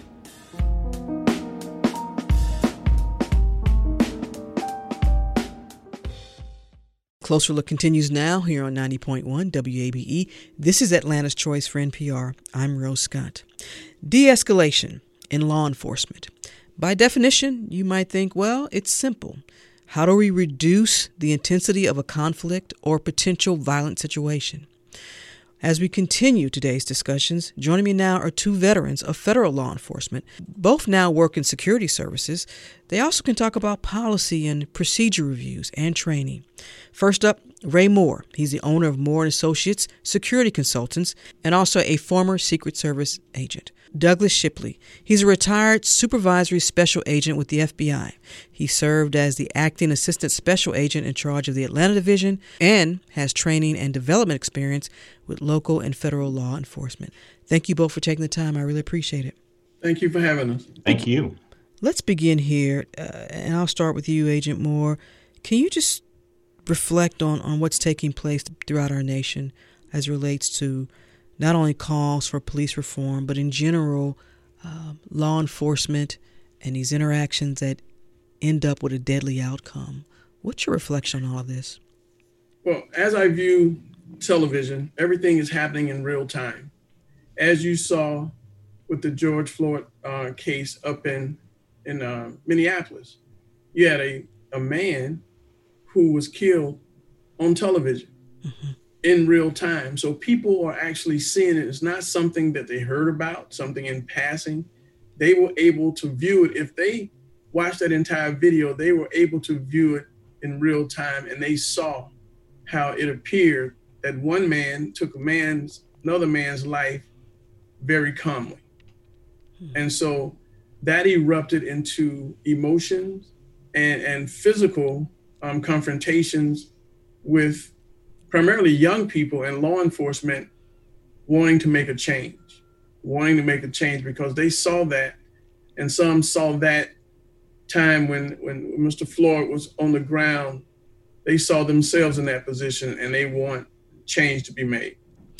Speaker 2: Closer Look continues now here on ninety point one W A B E. This is Atlanta's Choice for N P R. I'm Rose Scott. De-escalation in law enforcement. By definition, you might think, well, it's simple. How do we reduce the intensity of a conflict or potential violent situation? As we continue today's discussions, joining me now are two veterans of federal law enforcement. Both now work in security services. They also can talk about policy and procedure reviews and training. First up, Ray Moore. He's the owner of Moore and Associates Security Consultants and also a former Secret Service agent. Douglas Shipley. He's a retired supervisory special agent with the F B I. He served as the acting assistant special agent in charge of the Atlanta Division and has training and development experience with local and federal law enforcement. Thank you both for taking the time. I really appreciate it.
Speaker 15: Thank you for having us.
Speaker 16: Thank you.
Speaker 2: Let's begin here, uh, and I'll start with you, Agent Moore. Can you just reflect on, on what's taking place throughout our nation as it relates to not only calls for police reform, but in general, uh, law enforcement and these interactions that end up with a deadly outcome? What's your reflection on all of this?
Speaker 15: Well, as I view television, everything is happening in real time. As you saw with the George Floyd uh, case up in, in uh, Minneapolis, you had a, a man who was killed on television. Mm-hmm. In real time. So people are actually seeing it. It's not something that they heard about, something in passing. They were able to view it. If they watched that entire video, they were able to view it in real time, and they saw how it appeared that one man took a man's, another man's life very calmly. And so that erupted into emotions and, and physical um, confrontations with primarily young people and law enforcement wanting to make a change, wanting to make a change because they saw that, and some saw that time when, when Mister Floyd was on the ground, they saw themselves in that position and they want change to be made.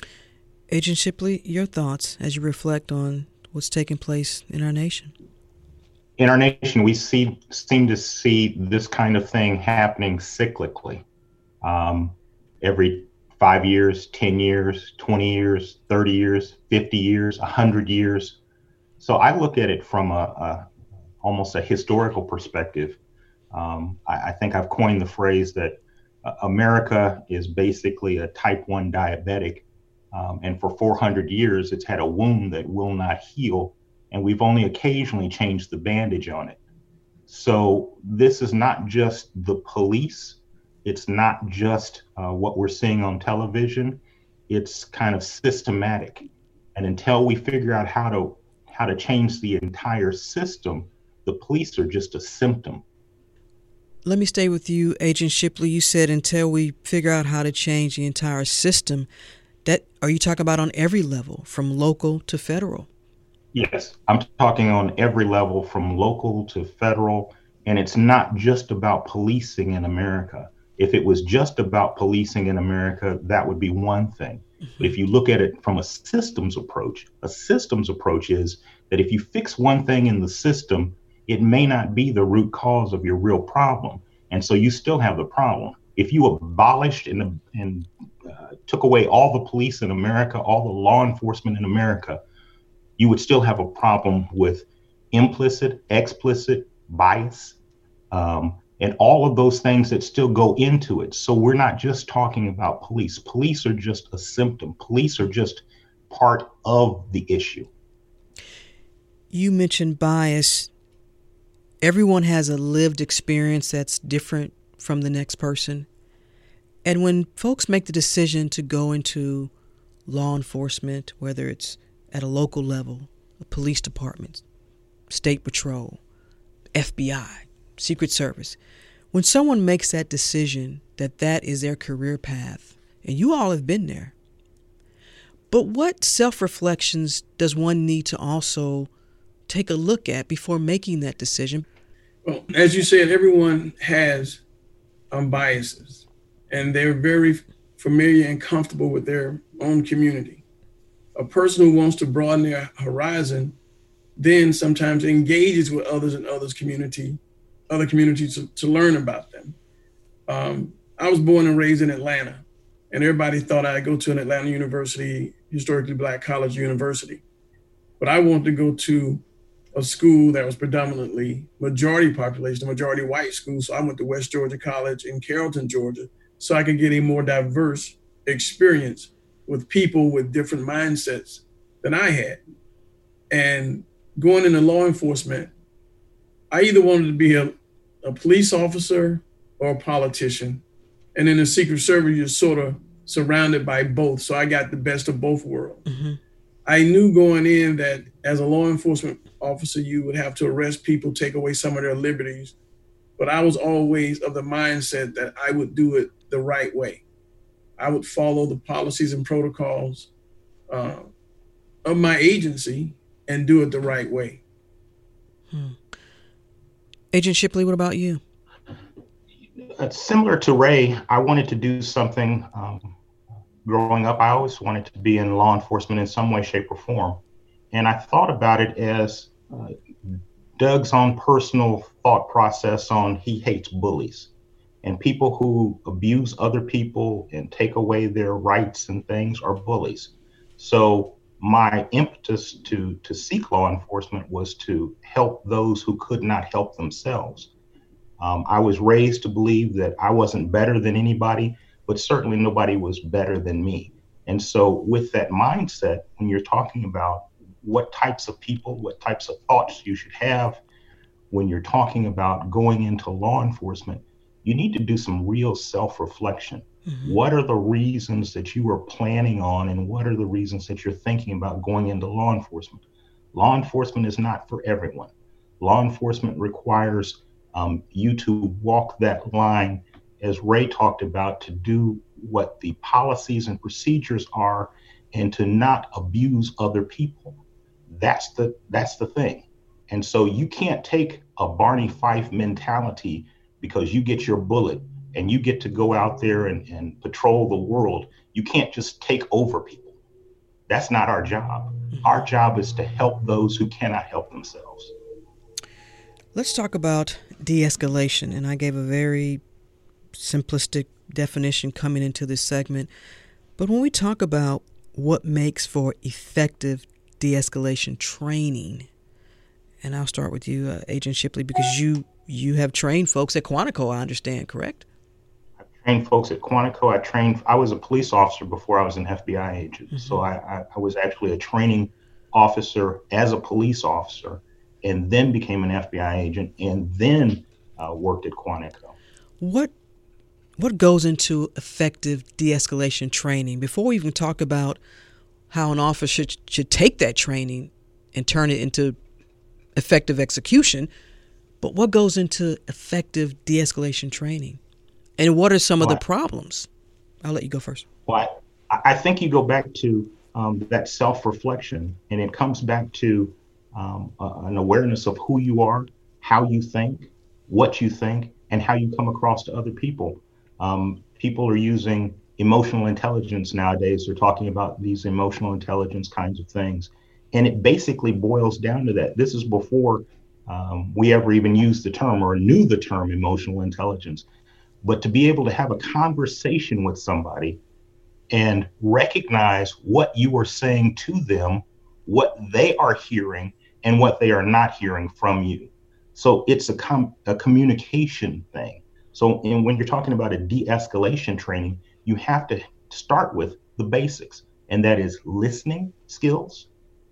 Speaker 2: Agent Shipley, your thoughts as you reflect on what's taking place in our nation?
Speaker 16: In our nation, we see seem to see this kind of thing happening cyclically. Um, every five years, ten years, twenty years, thirty years, fifty years, one hundred years. So I look at it from a, a almost a historical perspective. Um, I, I think I've coined the phrase that uh, America is basically a type one diabetic. Um, and for four hundred years, it's had a wound that will not heal. And we've only occasionally changed the bandage on it. So this is not just the police. It's not just uh, what we're seeing on television. It's kind of systematic. And until we figure out how to how to change the entire system, the police are just a symptom.
Speaker 2: Let me stay with you, Agent Shipley. You said until we figure out how to change the entire system. That are you talking about on every level, from local to federal?
Speaker 16: Yes, I'm talking on every level, from local to federal. And it's not just about policing in America. If it was just about policing in America, that would be one thing. Mm-hmm. But if you look at it from a systems approach, a systems approach is that if you fix one thing in the system, it may not be the root cause of your real problem. And so you still have the problem. If you abolished and, and uh, took away all the police in America, all the law enforcement in America, you would still have a problem with implicit, explicit bias, um, and all of those things that still go into it. So we're not just talking about police. Police are just a symptom. Police are just part of the issue.
Speaker 2: You mentioned bias. Everyone has a lived experience that's different from the next person. And when folks make the decision to go into law enforcement, whether it's at a local level, a police department, state patrol, F B I, Secret Service, when someone makes that decision that that is their career path, and you all have been there, but what self-reflections does one need to also take a look at before making that decision?
Speaker 15: Well, as you said, everyone has um, biases, and they're very familiar and comfortable with their own community. A person who wants to broaden their horizon then sometimes engages with others in others' community, other communities to, to learn about them. Um, I was born and raised in Atlanta, and everybody thought I'd go to an Atlanta University, historically Black college university. But I wanted to go to a school that was predominantly majority population, a majority white school. So I went to West Georgia College in Carrollton, Georgia, so I could get a more diverse experience with people with different mindsets than I had. And going into law enforcement, I either wanted to be a, a police officer or a politician. And in the Secret Service, you're sort of surrounded by both. So I got the best of both worlds. Mm-hmm. I knew going in that as a law enforcement officer, you would have to arrest people, take away some of their liberties. But I was always of the mindset that I would do it the right way. I would follow the policies and protocols uh, of my agency and do it the right way.
Speaker 2: Hmm. Agent Shipley, what about you?
Speaker 16: Uh, similar to Ray, I wanted to do something. Um, growing up, I always wanted to be in law enforcement in some way, shape, or form. And I thought about it as uh, Doug's own personal thought process on he hates bullies. And people who abuse other people and take away their rights and things are bullies. So my impetus to, to seek law enforcement was to help those who could not help themselves. Um, I was raised to believe that I wasn't better than anybody, but certainly nobody was better than me. And so with that mindset, when you're talking about what types of people, what types of thoughts you should have when you're talking about going into law enforcement, you need to do some real self-reflection.
Speaker 2: Mm-hmm.
Speaker 16: What are the reasons that you are planning on, and what are the reasons that you're thinking about going into law enforcement? Law enforcement is not for everyone. Law enforcement requires um, you to walk that line, as Ray talked about, to do what the policies and procedures are and to not abuse other people. That's the that's the thing. And so you can't take a Barney Fife mentality because you get your bullet and you get to go out there and, and patrol the world. You can't just take over people. That's not our job. Our job is to help those who cannot help themselves.
Speaker 2: Let's talk about de-escalation. And I gave a very simplistic definition coming into this segment. But when we talk about what makes for effective de-escalation training, and I'll start with you, uh, Agent Shipley, because you you have trained folks at Quantico, I understand, correct?
Speaker 16: I trained folks at Quantico. I trained, I was a police officer before I was an F B I agent. Mm-hmm. So I, I, I was actually a training officer as a police officer, and then became an F B I agent, and then uh, worked at Quantico.
Speaker 2: What what goes into effective de-escalation training? Before we even talk about how an officer should, should take that training and turn it into effective execution, but what goes into effective de-escalation training? And what are some well, of the problems? I'll let you go first.
Speaker 16: Well, I, I think you go back to um, that self-reflection, and it comes back to um, uh, an awareness of who you are, how you think, what you think, and how you come across to other people. Um, people are using emotional intelligence nowadays. They're talking about these emotional intelligence kinds of things. And it basically boils down to that. This is before um, we ever even used the term or knew the term emotional intelligence. But to be able to have a conversation with somebody and recognize what you are saying to them, what they are hearing, and what they are not hearing from you. So it's a, com- a communication thing. So in, when you're talking about a de-escalation training, you have to start with the basics, and that is listening skills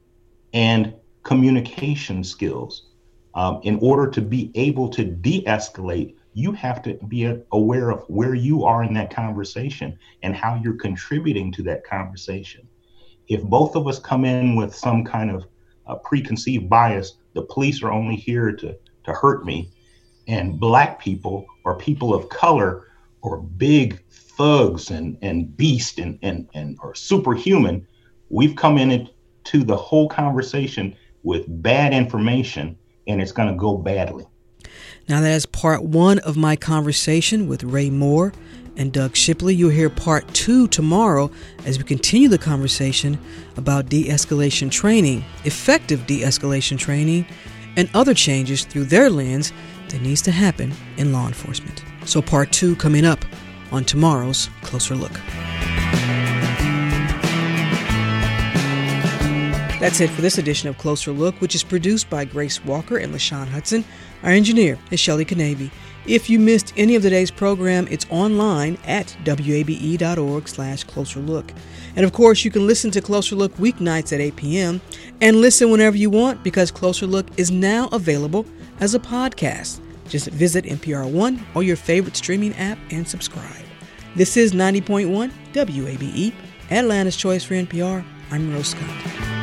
Speaker 16: and communication skills. Um, in order to be able to de-escalate, you have to be aware of where you are in that conversation and how you're contributing to that conversation. If both of us come in with some kind of uh, preconceived bias, the police are only here to, to hurt me, and Black people or people of color or big thugs and, and beast and, and, and or superhuman, we've come in to the whole conversation with bad information, and it's going to go badly.
Speaker 2: Now that is part one of my conversation with Ray Moore and Doug Shipley. You'll hear part two tomorrow as we continue the conversation about de-escalation training, effective de-escalation training, and other changes through their lens that needs to happen in law enforcement. So part two coming up on tomorrow's Closer Look. That's it for this edition of Closer Look, which is produced by Grace Walker and LaShawn Hudson. Our engineer is Shelley Canavy. If you missed any of today's program, it's online at wabe.org slash Closer Look. And of course, you can listen to Closer Look weeknights at eight p.m. and listen whenever you want, because Closer Look is now available as a podcast. Just visit N P R One or your favorite streaming app and subscribe. This is ninety point one W A B E, Atlanta's Choice for N P R. I'm Rose Scott.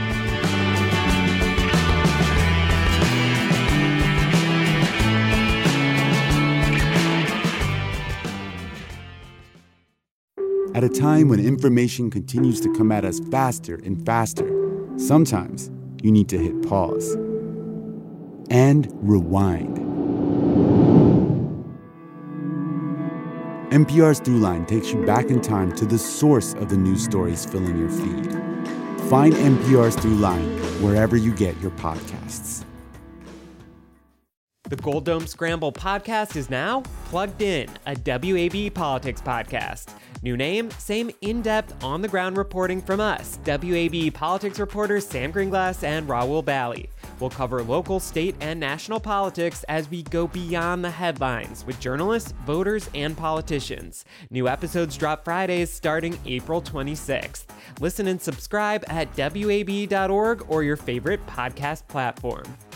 Speaker 17: At a time when information continues to come at us faster and faster, sometimes you need to hit pause and rewind. N P R's Throughline takes you back in time to the source of the news stories filling your feed. Find N P R's Throughline wherever you get your podcasts.
Speaker 18: The Gold Dome Scramble podcast is now Plugged In, a W A B politics podcast. New name, same in-depth, on-the-ground reporting from us, W A B politics reporters Sam Greenglass and Raul Bally. We'll cover local, state, and national politics as we go beyond the headlines with journalists, voters, and politicians. New episodes drop Fridays starting April twenty-sixth. Listen and subscribe at W A B dot org or your favorite podcast platform.